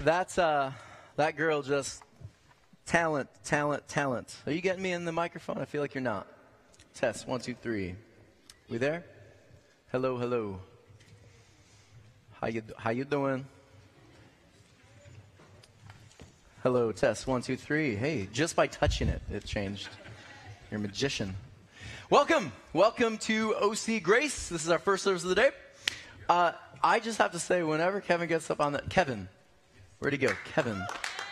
That's that girl just talent. Are you getting me in the microphone? I feel like you're not. Test 1, 2, 3. We there? Hello. How you doing? Hello, test 1, 2, 3. Hey, just by touching it, it changed. You're a magician. Welcome to OC Grace. This is our first service of the day. I just have to say, whenever Kevin gets up on that, Kevin, where'd he go? Kevin,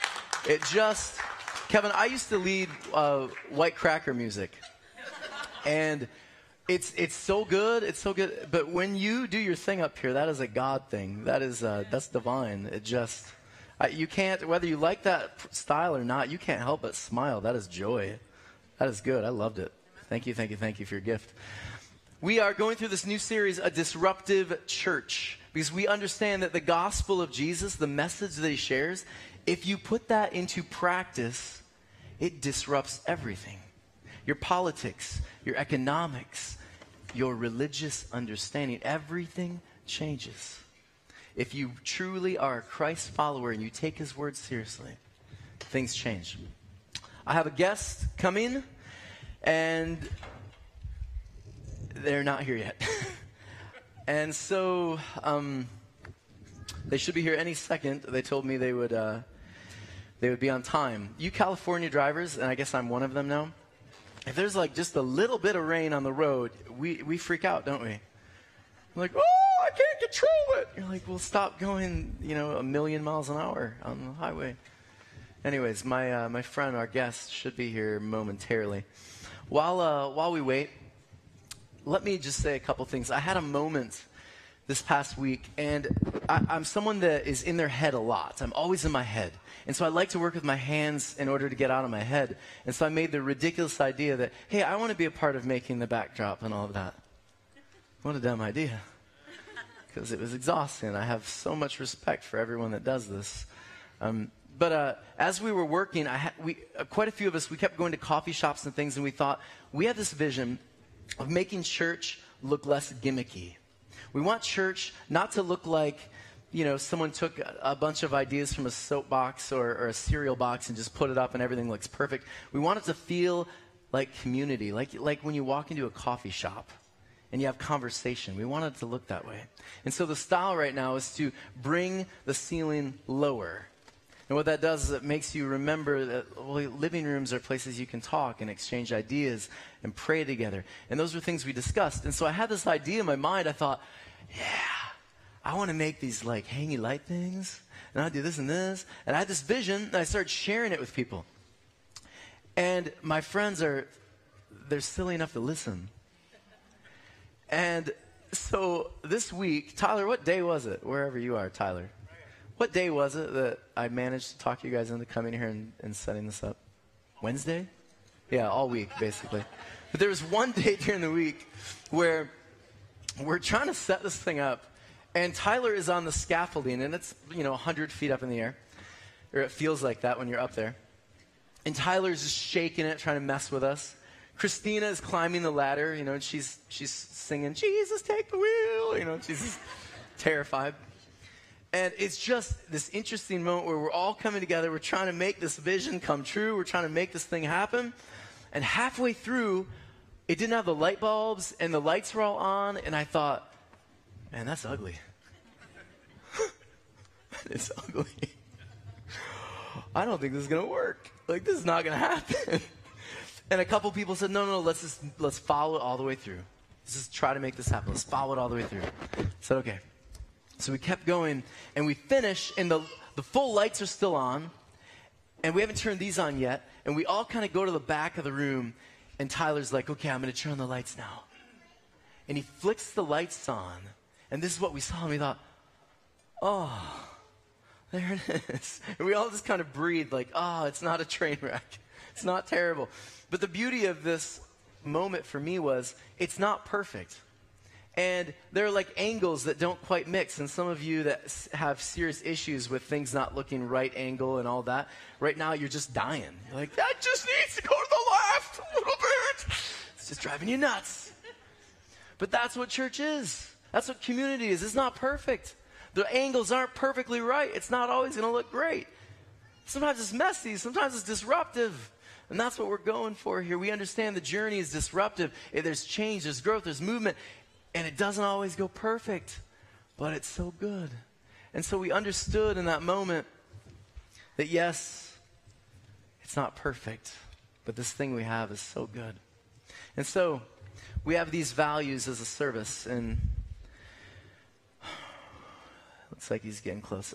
I used to lead White Cracker music, and it's so good, But when you do your thing up here, that is a God thing. That's divine. You can't, whether you like that style or not, you can't help but smile. That is joy. That is good. I loved it. Thank you for your gift. We are going through this new series, A Disruptive Church, because we understand that the gospel of Jesus, the message that he shares, if you put that into practice, it disrupts everything. Your politics, your economics, your religious understanding, everything changes. If you truly are a Christ follower and you take his word seriously, things change. I have a guest coming, and they're not here yet. And so they should be here any second. They told me they would be on time. You California drivers, and I guess I'm one of them now, if there's like just a little bit of rain on the road, we freak out, don't we? We're like, oh, I can't control it. You're like, well, stop going, 1,000,000 miles an hour on the highway. Anyways, my friend, our guest, should be here momentarily. While we wait, let me just say a couple things. I had a moment this past week, and I'm someone that is in their head a lot. I'm always in my head. And so I like to work with my hands in order to get out of my head. And so I made the ridiculous idea that, hey, I want to be a part of making the backdrop and all of that. What a dumb idea. Because it was exhausting. I have so much respect for everyone that does this. But as we were working, quite a few of us, we kept going to coffee shops and things, and we thought, we have this vision of making church look less gimmicky. We want church not to look like, someone took a bunch of ideas from a soapbox or a cereal box and just put it up and everything looks perfect. We want it to feel like community, like when you walk into a coffee shop and you have conversation. We want it to look that way. And so the style right now is to bring the ceiling lower. And what that does is it makes you remember that living rooms are places you can talk and exchange ideas and pray together. And those were things we discussed. And so I had this idea in my mind. I thought, I want to make these like hangy light things. And I'll do this and this. And I had this vision, and I started sharing it with people. And my friends they're silly enough to listen. And so this week, Tyler, what day was it? Wherever you are, Tyler. What day was it that I managed to talk you guys into coming here and setting this up? Wednesday? Yeah, all week, basically. But there was one day during the week where we're trying to set this thing up, and Tyler is on the scaffolding, and it's, 100 feet up in the air. Or it feels like that when you're up there. And Tyler's just shaking it, trying to mess with us. Christina is climbing the ladder, and she's singing, Jesus, take the wheel, she's just terrified. And it's just this interesting moment where we're all coming together. We're trying to make this vision come true. We're trying to make this thing happen. And halfway through, it didn't have the light bulbs, and the lights were all on. And I thought, man, that's ugly. It's ugly. I don't think this is going to work. This is not going to happen. And a couple people said, no, let's follow it all the way through. Let's just try to make this happen. Let's follow it all the way through. I said, okay. So we kept going, and we finished, and the full lights are still on, and we haven't turned these on yet, and we all kind of go to the back of the room, and Tyler's like, okay, I'm going to turn the lights now. And he flicks the lights on, and this is what we saw, and we thought, oh, there it is. And we all just kind of breathed like, oh, it's not a train wreck. It's not terrible. But the beauty of this moment for me was it's not perfect. And there are angles that don't quite mix. And some of you that have serious issues with things not looking right angle and all that, right now you're just dying. You're like, that just needs to go to the left a little bit. It's just driving you nuts. But that's what church is. That's what community is. It's not perfect. The angles aren't perfectly right. It's not always going to look great. Sometimes it's messy. Sometimes it's disruptive. And that's what we're going for here. We understand the journey is disruptive. There's change, there's growth, there's movement. And it doesn't always go perfect. But it's so good. And so we understood in that moment that yes, it's not perfect. But this thing we have is so good. And so we have these values as a service. And looks like he's getting close.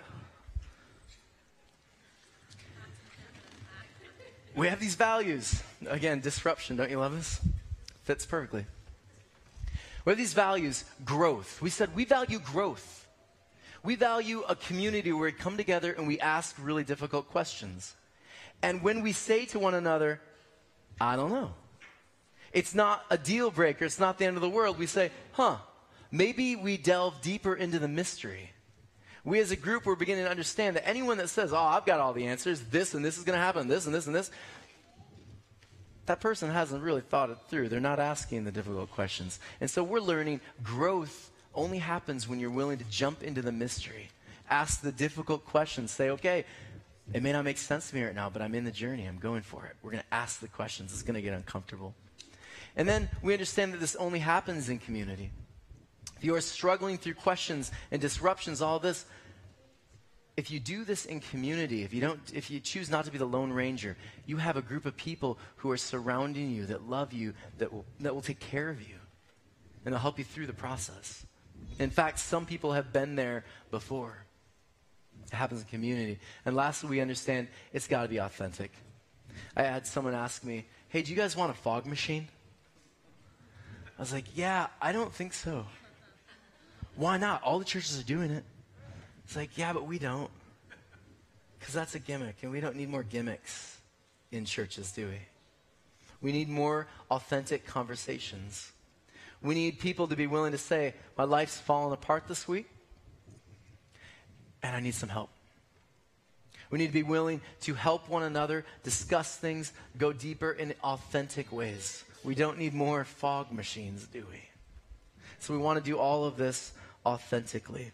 We have these values. Again, disruption. Don't you love this? Fits perfectly. We have these values. Growth. We said we value growth. We value a community where we come together and we ask really difficult questions. And when we say to one another, I don't know. It's not a deal breaker. It's not the end of the world. We say, maybe we delve deeper into the mystery. We as a group, we're beginning to understand that anyone that says, I've got all the answers, this and this is going to happen, this and this and this, that person hasn't really thought it through. They're not asking the difficult questions. And so we're learning growth only happens when you're willing to jump into the mystery. Ask the difficult questions. Say, okay, it may not make sense to me right now, but I'm in the journey. I'm going for it. We're going to ask the questions. It's going to get uncomfortable. And then we understand that this only happens in community. If you are struggling through questions and disruptions, all this, if you do this in community, if you choose not to be the Lone Ranger, you have a group of people who are surrounding you, that love you, that will take care of you, and they'll help you through the process. In fact, some people have been there before. It happens in community. And lastly, we understand it's got to be authentic. I had someone ask me, hey, do you guys want a fog machine? I was like, yeah, I don't think so. Why not? All the churches are doing it. It's like, yeah, but we don't. Because that's a gimmick, and we don't need more gimmicks in churches, do we? We need more authentic conversations. We need people to be willing to say, my life's fallen apart this week, and I need some help. We need to be willing to help one another, discuss things, go deeper in authentic ways. We don't need more fog machines, do we? So we want to do all of this authentically.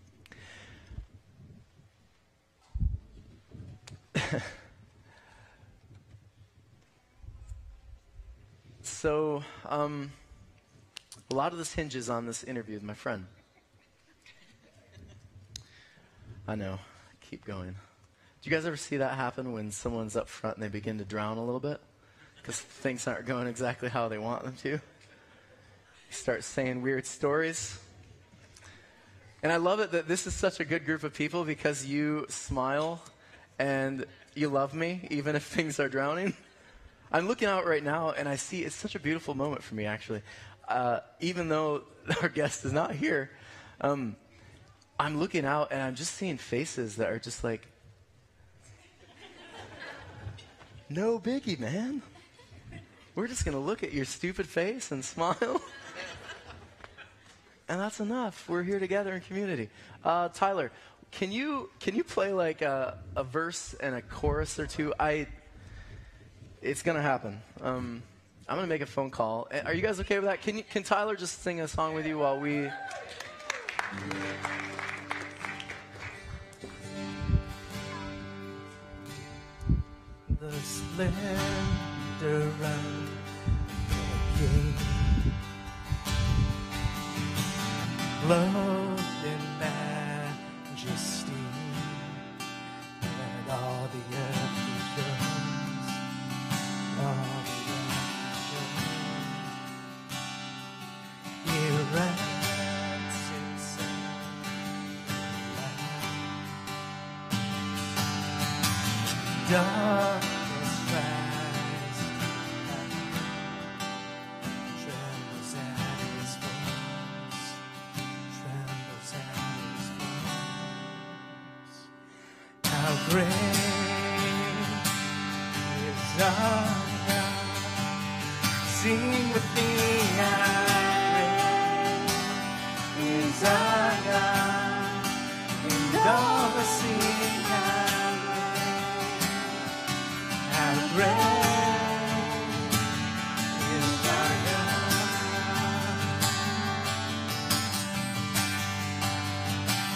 So, a lot of this hinges on this interview with my friend. I know. Keep going. Do you guys ever see that happen when someone's up front and they begin to drown a little bit? Because things aren't going exactly how they want them to. You start saying weird stories. And I love it that this is such a good group of people because you smile and you love me even if things are drowning. I'm looking out right now and I see it's such a beautiful moment for me actually. Even though our guest is not here, I'm looking out and I'm just seeing faces that are just like, no biggie, man. We're just going to look at your stupid face and smile. And that's enough. We're here together in community. Tyler, can you play like a verse and a chorus or two? It's going to happen. I'm going to make a phone call. Are you guys okay with that? Can Tyler just sing a song with you while we... The splendor of the King, clothed in majesty, and all the earth rejoices, all the earth rejoices. He wraps himself in light. Darkness tries to hide, trembles at his voice, trembles at his voice. How great is our God? Sing with me, how great is our God, and all the sing how great is our God.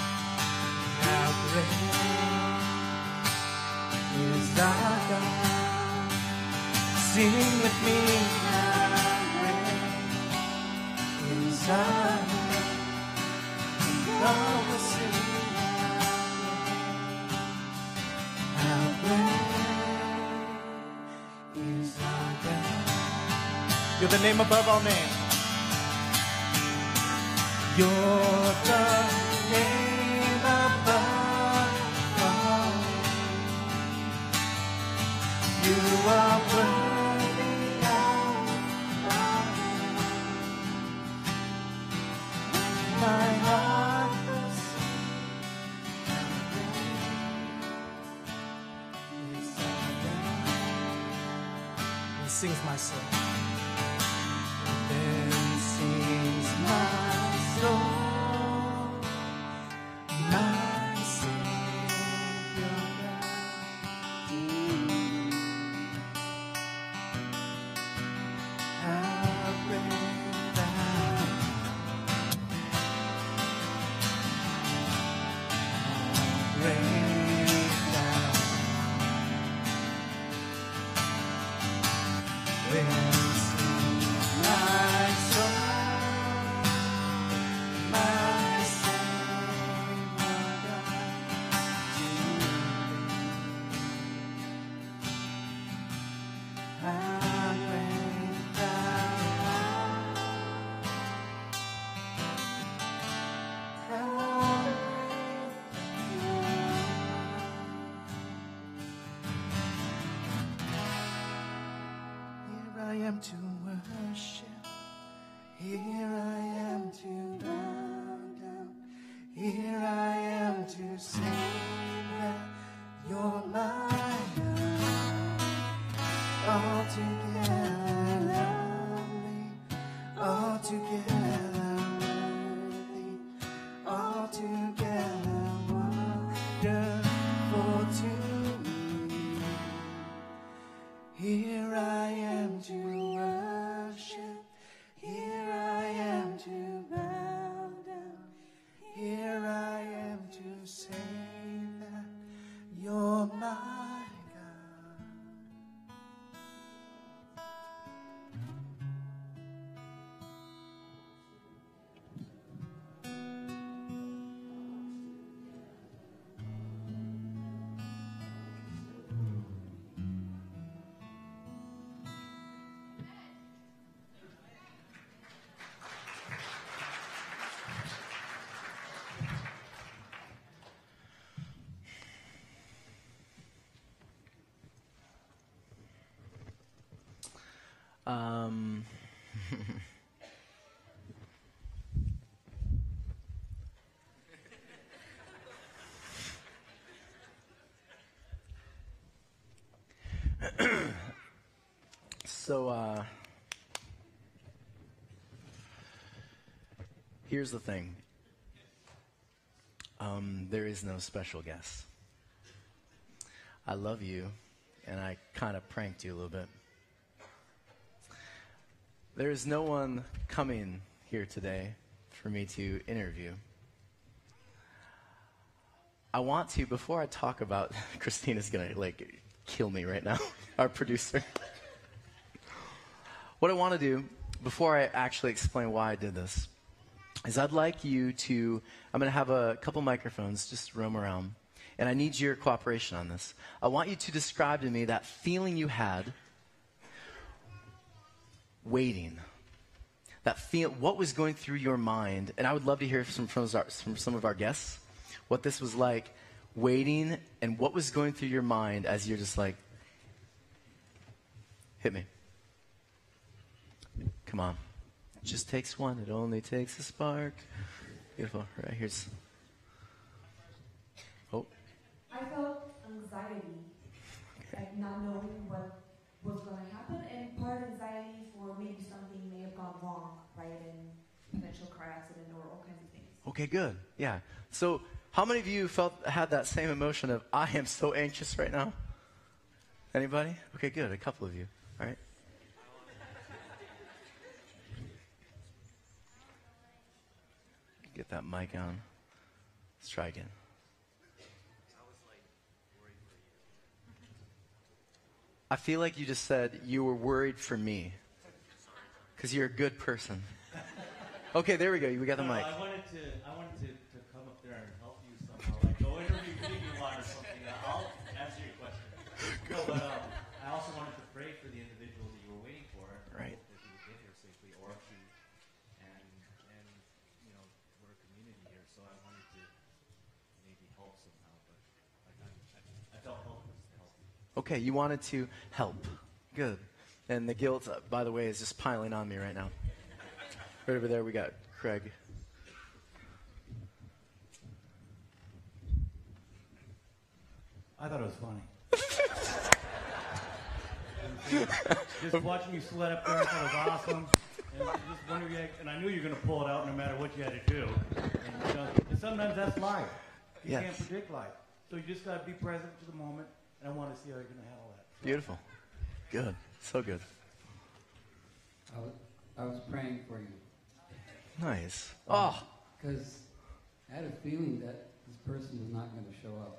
Sing with me, how great is our God. God will sing, how great is our God. You're the name above all names. You're the name above all. You are worthy of our my heart will sing. Then sings my soul. Then sings my soul, my Savior God. How great thou art. How great thou art. Then sings my soul, my Savior God, to thee. How great thou art. How Here I am to worship. Here I am to bow down. Here I am to say that you're my God. Altogether lovely, altogether worthy, altogether wonderful to me. Here I am to worship. Here I am to bow down. Here I am to say that you're my God. Um, so, here's the thing. There is no special guest. I love you, and I kind of pranked you a little bit. There is no one coming here today for me to interview. I want to, before I talk about, Christina's going to kill me right now, our producer. What I want to do, before I actually explain why I did this, is I'd like you to, I'm going to have a couple microphones just roam around, and I need your cooperation on this. I want you to describe to me that feeling you had waiting. What was going through your mind, and I would love to hear from some of our guests, what this was like, waiting, and what was going through your mind as you're just like, hit me. Come on. It just takes one. It only takes a spark. Beautiful. Right, here's... Oh. I felt anxiety, like not knowing what was going to happen, and part anxiety for maybe something may have gone wrong, right, in potential car accident or all kinds of things. Okay, good. Yeah. So how many of you had that same emotion of, I am so anxious right now? Anybody? Okay, good. A couple of you. All right. Get that mic on. Let's try again. I feel like you just said you were worried for me. Because you're a good person. Okay, there we go. We got the mic. I wanted to come up there and help you somehow. Like, go interview Figure One or something. I'll answer your question. No, but I also wanted to pray for the individual that you were waiting for. Right. That he would get here safely, or if he, and you know, we're a community here, so I wanted to maybe help somehow. But I felt helpless to help you. Okay, you wanted to help. Good. And the guilt, by the way, is just piling on me right now. Right over there, we got Craig. I thought it was funny. Just watching you sweat up there, I thought it was awesome. And just wondering, and I knew you were going to pull it out no matter what you had to do. And sometimes that's life. You Yes. can't predict life. So you just got to be present to the moment, and I want to see how you're going to handle that. Beautiful. Good. So good. I was praying for you Nice. Oh, because I had a feeling that this person was not going to show up.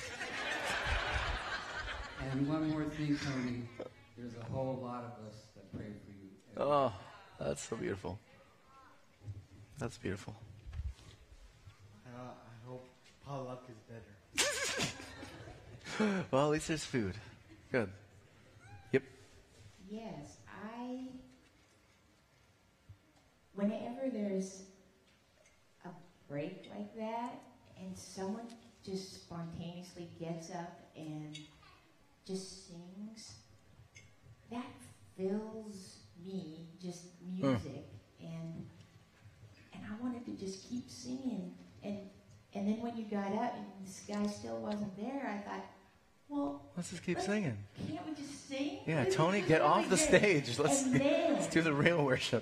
And one more thing, Tony, there's a whole lot of us that pray for you. oh, that's so beautiful. That's beautiful. I hope Paul Luck is better. Well, at least there's food. Good. Yep. Yes, whenever there's a break like that and someone just spontaneously gets up and just sings, that fills me, just music, and I wanted to just keep singing, and then when you got up and this guy still wasn't there, I thought, well, Let's just keep singing. can't we just sing? Yeah, This is Tony, just get really off the good. stage. Let's And do the real worship.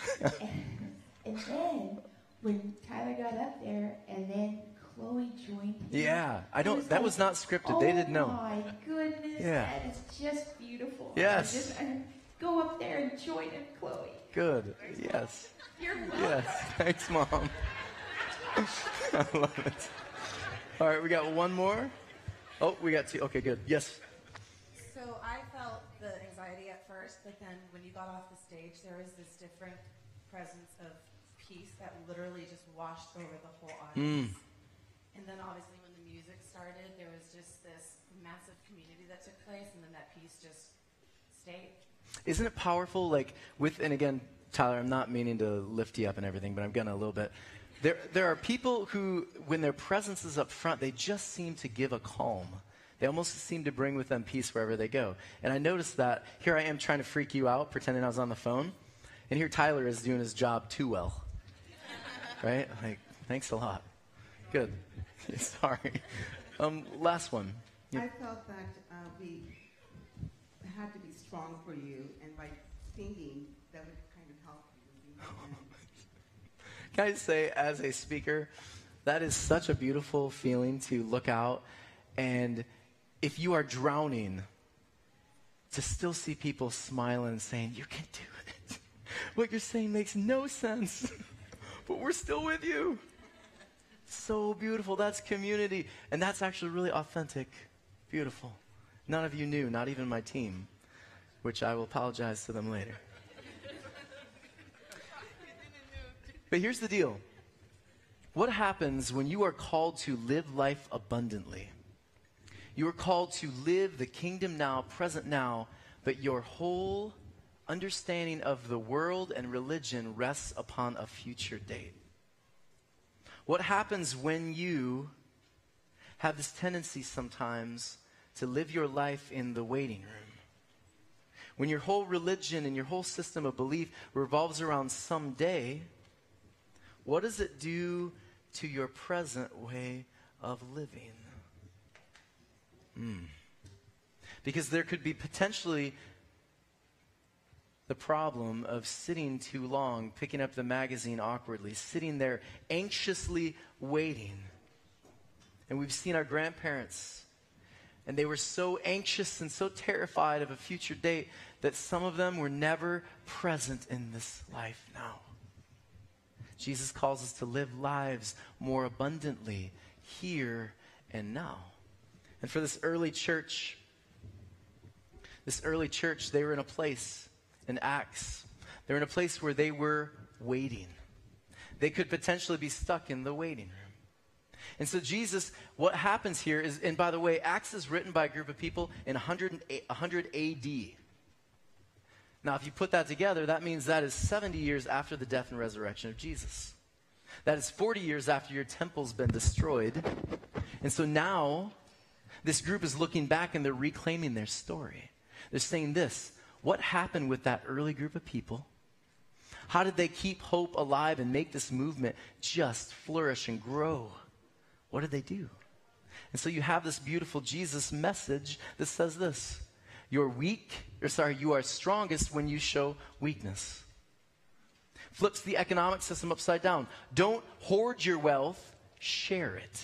And then when Tyler got up there, and then Chloe joined him. Yeah, I it don't. That like, was not scripted. They didn't know. Oh my goodness, Yeah. that is just beautiful. Yes. I go up there and join him, Chloe. Good. Yes. You're welcome. Yes. Thanks, Mom. I love it. All right, we got one more. Oh, we got two. Okay, good. Yes. So I felt the anxiety at first, but then when you got off the stage, there was this different presence of peace that literally just washed over the whole audience. And then obviously when the music started, there was just this massive community that took place, and then that peace just stayed. Isn't it powerful? Like and again, Tyler, I'm not meaning to lift you up and everything, but I'm gonna a little bit. There are people who, when their presence is up front, they just seem to give a calm. They almost seem to bring with them peace wherever they go. And I noticed that here I am trying to freak you out, pretending I was on the phone, and here Tyler is doing his job too well. Right? Like, thanks a lot. Good. Sorry. Last one. I felt that we had to be strong for you, and by singing, that would kind of help you. Can I say, as a speaker, that is such a beautiful feeling to look out, and if you are drowning, to still see people smiling and saying, you can do it. What you're saying makes no sense, but we're still with you. So beautiful. That's community, and that's actually really authentic. Beautiful. None of you knew, not even my team, which I will apologize to them later. But here's the deal. What happens when you are called to live life abundantly? You are called to live the kingdom now, present now, but your whole understanding of the world and religion rests upon a future date. What happens when you have this tendency sometimes to live your life in the waiting room? When your whole religion and your whole system of belief revolves around someday, what does it do to your present way of living? Because there could be potentially the problem of sitting too long, picking up the magazine awkwardly, sitting there anxiously waiting. And we've seen our grandparents, and they were so anxious and so terrified of a future date that some of them were never present in this life now. Jesus calls us to live lives more abundantly here and now. And for this early church, This early church, they were in a place in Acts. They were in a place where they were waiting. They could potentially be stuck in the waiting room. And so Jesus, what happens here is, and by the way, Acts is written by a group of people in 100 AD. Now, if you put that together, that means that is 70 years after the death and resurrection of Jesus. That is 40 years after your temple's been destroyed. And so now, this group is looking back and they're reclaiming their story. They're saying this: what happened with that early group of people? How did they keep hope alive and make this movement just flourish and grow? What did they do? And so you have this beautiful Jesus message that says this: you are strongest when you show weakness. Flips the economic system upside down. Don't hoard your wealth, share it.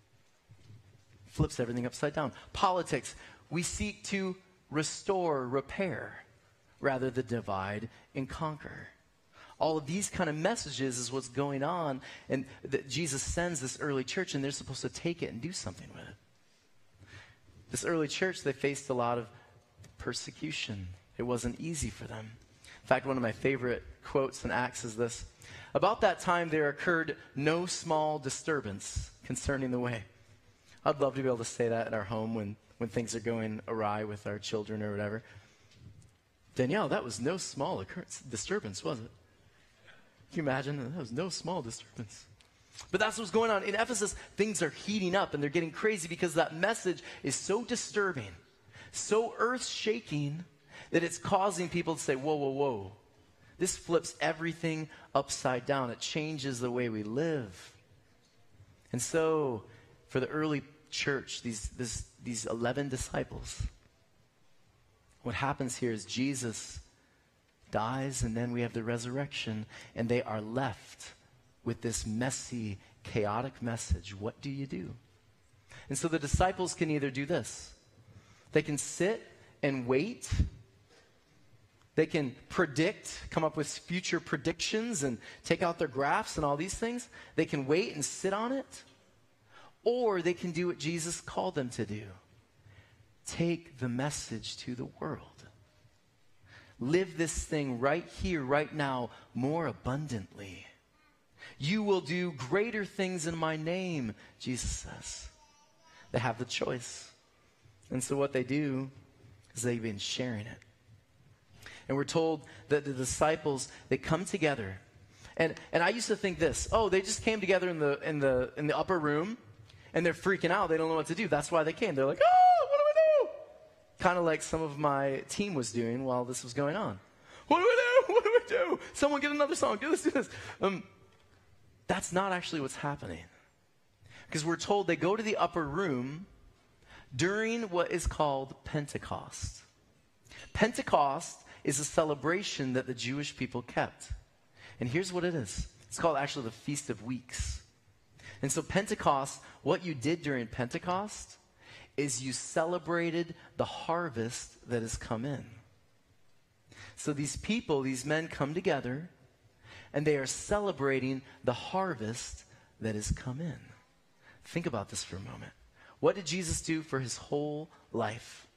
Flips everything upside down. Politics, we seek to restore, repair, rather than divide and conquer. All of these kind of messages is what's going on, and that Jesus sends this early church, and they're supposed to take it and do something with it. This early church, they faced a lot of persecution. It wasn't easy for them. In fact, one of my favorite quotes in Acts is this: about that time there occurred no small disturbance concerning the way. I'd love to be able to say that in our home when things are going awry with our children or whatever. Danielle, that was no small disturbance, was it? Can you imagine? That was no small disturbance. But that's what's going on. In Ephesus, things are heating up and they're getting crazy because that message is so disturbing, so earth-shaking, that it's causing people to say, whoa, whoa, whoa. This flips everything upside down. It changes the way we live. And so, for the early church, these 11 disciples, what happens here is Jesus dies, and then we have the resurrection, and they are left with this messy, chaotic message. What do you do? And so the disciples can either do this. They can sit and wait. They can predict, come up with future predictions and take out their graphs and all these things. They can wait and sit on it. Or they can do what Jesus called them to do. Take the message to the world. Live this thing right here, right now, more abundantly. You will do greater things in my name, Jesus says. They have the choice. And so what they do is they've been sharing it. And we're told that the disciples, they come together. And I used to think this: oh, they just came together in the upper room, and they're freaking out. They don't know what to do. That's why they came. They're like, oh, what do we do? Kind of like some of my team was doing while this was going on. What do we do? What do we do? Someone get another song. Do this, do this. That's not actually what's happening. Because we're told they go to the upper room during what is called Pentecost. Pentecost is a celebration that the Jewish people kept. And here's what it is. It's called actually the Feast of Weeks. And so Pentecost, what you did during Pentecost is you celebrated the harvest that has come in. So these people, these men come together, and they are celebrating the harvest that has come in. Think about this for a moment. What did Jesus do for his whole life?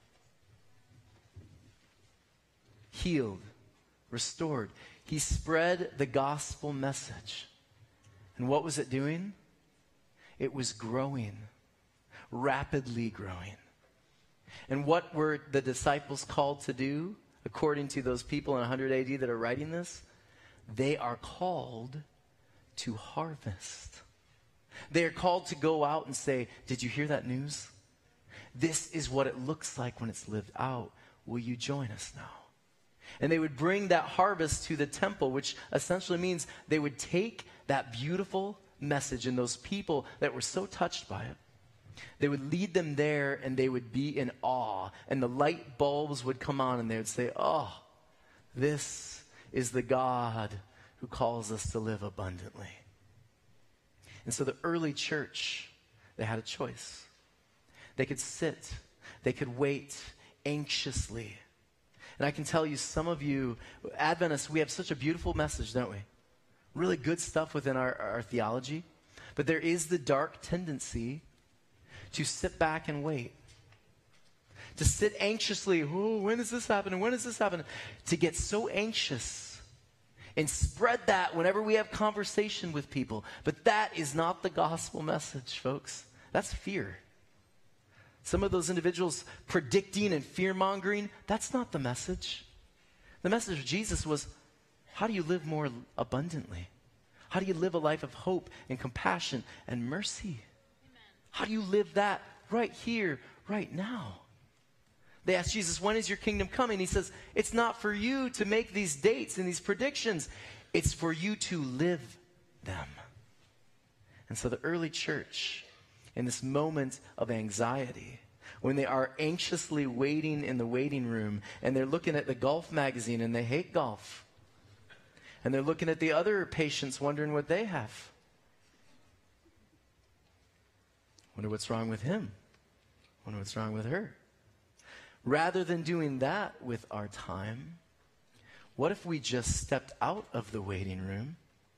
Healed, restored. He spread the gospel message. And what was it doing? It was growing, rapidly growing. And what were the disciples called to do, according to those people in 100 AD that are writing this? They are called to harvest. They are called to go out and say, did you hear that news? This is what it looks like when it's lived out. Will you join us now? And they would bring that harvest to the temple, which essentially means they would take that beautiful message and those people that were so touched by it. They would lead them there, and they would be in awe. And the light bulbs would come on, and they would say, oh, this is the God who calls us to live abundantly. And so the early church, they had a choice. They could sit. They could wait anxiously. And I can tell you, some of you, Adventists, we have such a beautiful message, don't we? Really good stuff within our theology. But there is the dark tendency to sit back and wait. To sit anxiously, oh, when is this happening? When is this happening? To get so anxious and spread that whenever we have conversation with people. But that is not the gospel message, folks. That's fear. Some of those individuals predicting and fear-mongering, that's not the message. The message of Jesus was, how do you live more abundantly? How do you live a life of hope and compassion and mercy? Amen. How do you live that right here, right now? They asked Jesus, when is your kingdom coming? He says, it's not for you to make these dates and these predictions. It's for you to live them. And so the early church, in this moment of anxiety, when they are anxiously waiting in the waiting room and they're looking at the golf magazine and they hate golf, and they're looking at the other patients wondering what they have. Wonder what's wrong with him. Wonder what's wrong with her. Rather than doing that with our time, what if we just stepped out of the waiting room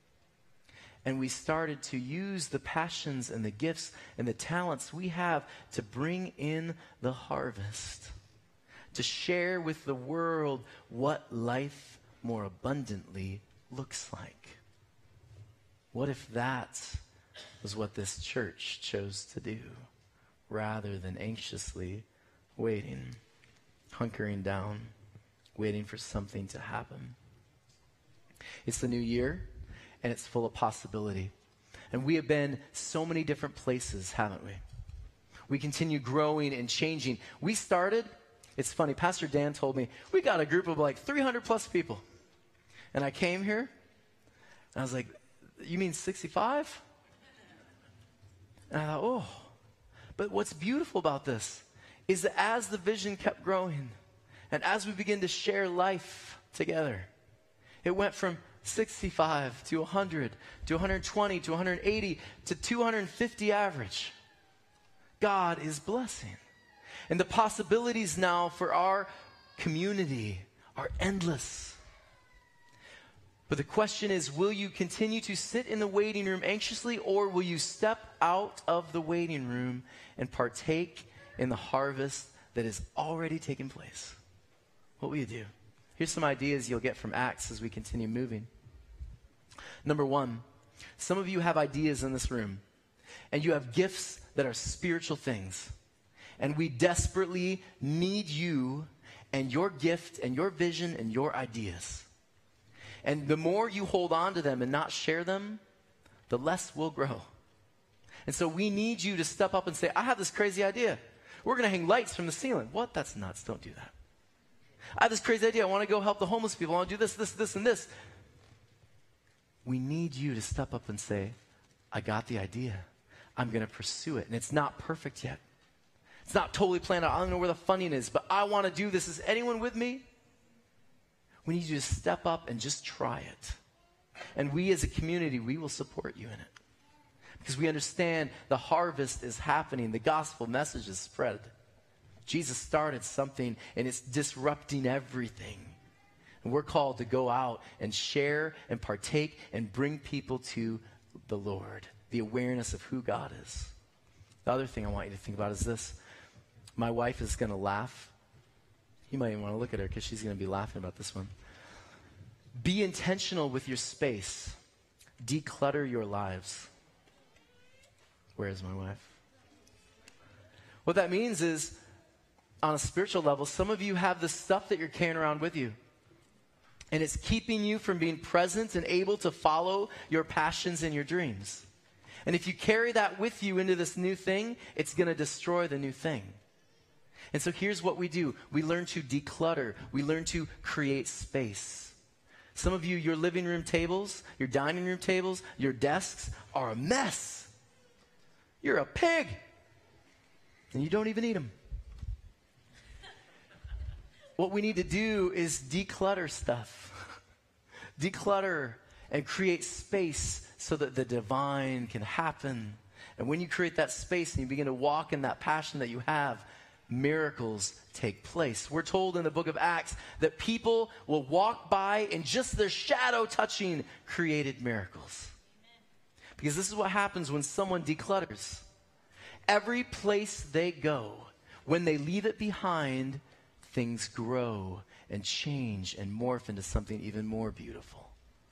and we started to use the passions and the gifts and the talents we have to bring in the harvest, to share with the world what life more abundantly looks like? What if that was what this church chose to do, rather than anxiously waiting, hunkering down, waiting for something to happen? It's the new year, and it's full of possibility. And we have been so many different places, haven't we? We continue growing and changing. We started, it's funny, Pastor Dan told me, we got a group of like 300 plus people. And I came here, and I was like, you mean 65? And I thought, oh. But what's beautiful about this is that as the vision kept growing, and as we begin to share life together, it went from 65 to 100 to 120 to 180 to 250 average. God is blessing. And the possibilities now for our community are endless. But the question is, will you continue to sit in the waiting room anxiously, or will you step out of the waiting room and partake in the harvest that is already taking place? What will you do? Here's some ideas you'll get from Acts as we continue moving. Number one, some of you have ideas in this room, and you have gifts that are spiritual things. And we desperately need you and your gift and your vision and your ideas. And the more you hold on to them and not share them, the less we'll grow. And so we need you to step up and say, I have this crazy idea. We're going to hang lights from the ceiling. What? That's nuts. Don't do that. I have this crazy idea. I want to go help the homeless people. I want to do this, this, this, and this. We need you to step up and say, I got the idea. I'm going to pursue it. And it's not perfect yet. It's not totally planned out. I don't know where the funding is, but I want to do this. Is anyone with me? We need you to step up and just try it. And we as a community, we will support you in it. Because we understand the harvest is happening. The gospel message is spread. Jesus started something, and it's disrupting everything. And we're called to go out and share and partake and bring people to the Lord. The awareness of who God is. The other thing I want you to think about is this. My wife is going to laugh. You might even want to look at her because she's going to be laughing about this one. Be intentional with your space. Declutter your lives. Where is my wife? What that means is, on a spiritual level, some of you have the stuff that you're carrying around with you. And it's keeping you from being present and able to follow your passions and your dreams. And if you carry that with you into this new thing, it's going to destroy the new thing. And so here's what we do. We learn to declutter. We learn to create space. Some of you, your living room tables, your dining room tables, your desks are a mess. You're a pig. And you don't even eat them. What we need to do is declutter stuff. Declutter and create space so that the divine can happen. And when you create that space and you begin to walk in that passion that you have, miracles take place. We're told in the book of Acts that people will walk by and just their shadow touching created miracles. Because this is what happens when someone declutters. Every place they go, When they leave it behind, things grow and change and morph into something even more beautiful.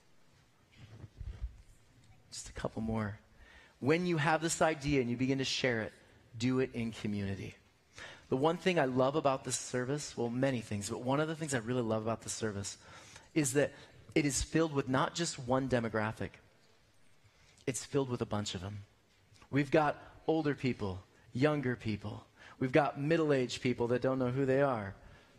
Just a couple more. When you have this idea and you begin to share it, do it in community. The one thing I love about this service, well, many things, but one of the things I really love about this service is that it is filled with not just one demographic. It's filled with a bunch of them. We've got older people, younger people. We've got middle-aged people that don't know who they are.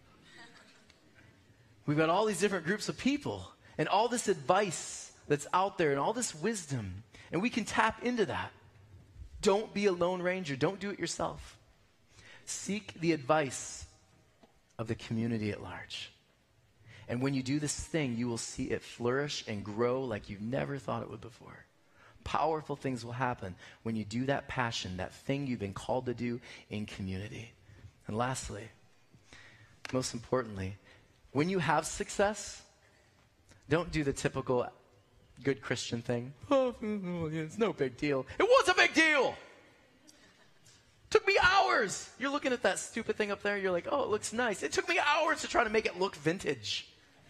We've got all these different groups of people and all this advice that's out there and all this wisdom. And we can tap into that. Don't be a lone ranger. Don't do it yourself. Seek the advice of the community at large. And when you do this thing, you will see it flourish and grow like you've never thought it would before. Powerful things will happen when you do that passion, that thing you've been called to do in community. And lastly, most importantly, when you have success, don't do the typical good Christian thing. Oh, it's no big deal. It was a big deal. Took me hours. You're looking at that stupid thing up there. You're like, oh, it looks nice. It took me hours to try to make it look vintage.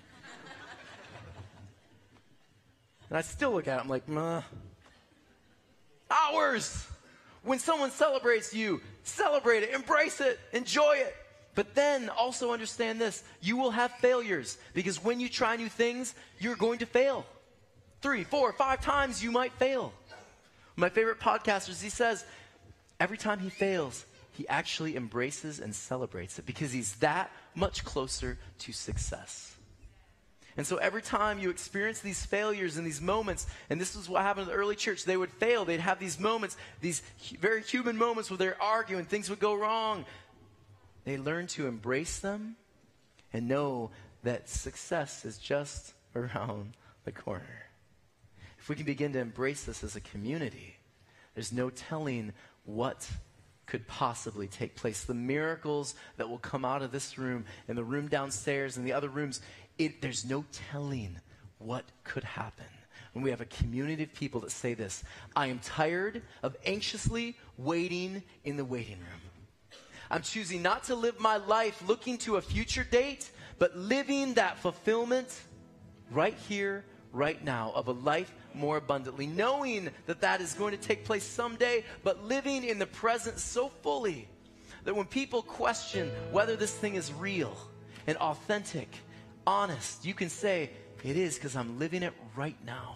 And I still look at it. I'm like, hours. When someone celebrates you, celebrate it, embrace it, enjoy it. But then also understand this. You will have failures because when you try new things, you're going to fail. 3, 4, 5 times you might fail. My favorite podcaster, he says, every time he fails, he actually embraces and celebrates it because he's that much closer to success. And so every time you experience these failures and these moments, and this is what happened in the early church, they would fail. They'd have these moments, these very human moments where they're arguing, things would go wrong. They learn to embrace them and know that success is just around the corner. If we can begin to embrace this as a community, there's no telling what could possibly take place. The miracles that will come out of this room and the room downstairs and the other rooms, there's no telling what could happen when we have a community of people that say this: I am tired of anxiously waiting in the waiting room. I'm choosing not to live my life looking to a future date, but living that fulfillment right here, right now, of a life more abundantly, knowing that that is going to take place someday, but living in the present so fully that when people question whether this thing is real and authentic, honest, you can say, it is because I'm living it right now.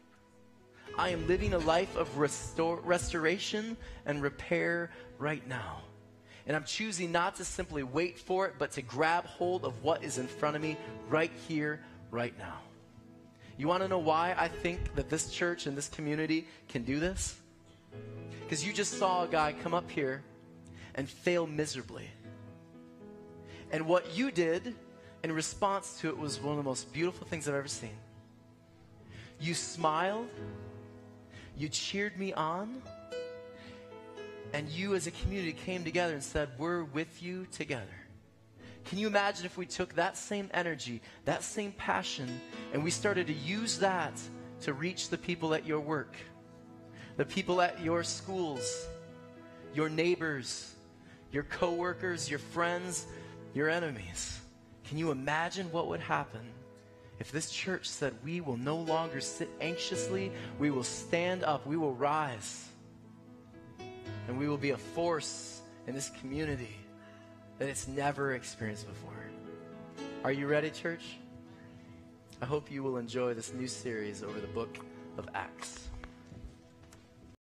I am living a life of restoration and repair right now. And I'm choosing not to simply wait for it, but to grab hold of what is in front of me right here, right now. You want to know why I think that this church and this community can do this? Because you just saw a guy come up here and fail miserably. And what you did in response to it was one of the most beautiful things I've ever seen. You smiled, you cheered me on, and you as a community came together and said, we're with you together. Can you imagine if we took that same energy, that same passion, and we started to use that to reach the people at your work, the people at your schools, your neighbors, your coworkers, your friends, your enemies? Can you imagine what would happen if this church said, we will no longer sit anxiously, we will stand up, we will rise, and we will be a force in this community that it's never experienced before? Are you ready, church? I hope you will enjoy this new series over the book of Acts.